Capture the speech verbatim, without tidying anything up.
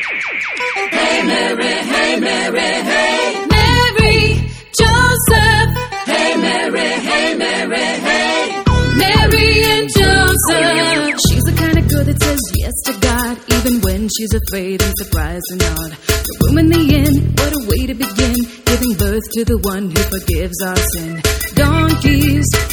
Hey Mary, hey Mary, hey Mary, Joseph. Hey Mary, hey Mary, hey Mary and Joseph. She's the kind of girl that says yes to God, even when she's afraid and surprised and odd. The room in the inn, what a way to begin, giving birth to the one who forgives our sin. Donkeys,